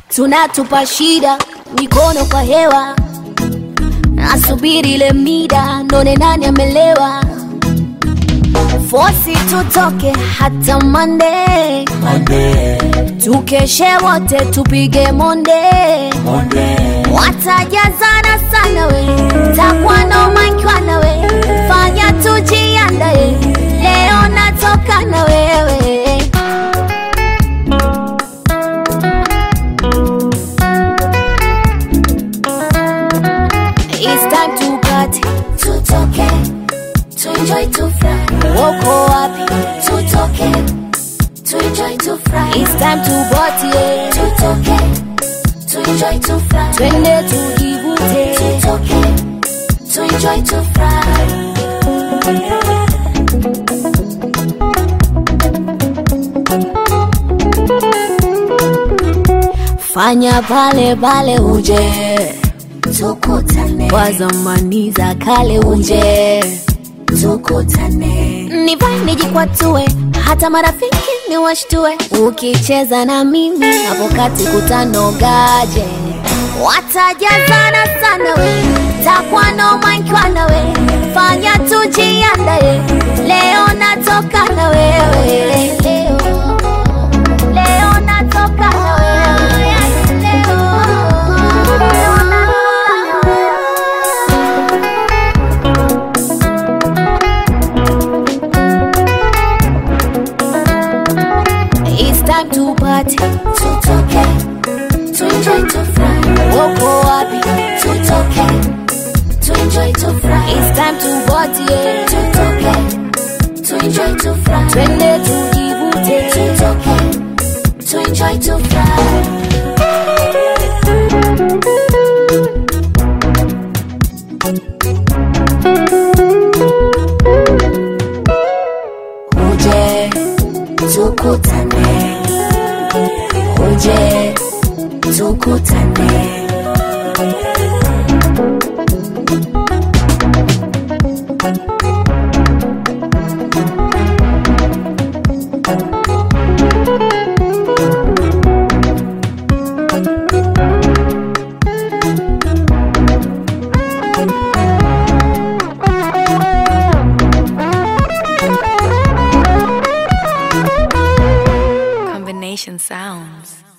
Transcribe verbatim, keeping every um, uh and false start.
tunatupa shida, mikono kwa hewa, nasubiri ile mida, none nani amelewa. Fosi tutoke hata Monday, Monday, tukeshe wote tupige Monday, Monday. Watajazana sana we, takwa no mankwa na we, fanya tujiandae, leo natoka na wewe. It's time to party, tutoke, to enjoy, to fly. Woko wapi, tutoke, to enjoy, to fly. It's time to party, yeah. Tutoke, to enjoy, to fly. Twende tujivute, tutoke, to enjoy, to fly. Fanya pale pale uje, tukutane kwa zamani za kale uje, tukutane nivae nijikwatue, hata marafiki ni washtue. Ukicheza na mimi hapo kati kutanogaje, watajazana sana we, takwa no mankwa na we, fanya tujiandae, leo natoka na wewe. Leo, leo natoka na wewe. It's time to party, tutoke, to enjoy, to fly. Woko wapi, tutoke, to enjoy, to fly. It's time to party, yeah. Tutoke, to enjoy, to fly. Twende tujivute, tutoke, to enjoy, to fly. Uje, tukutane, uje, tukutane. Combination sounds.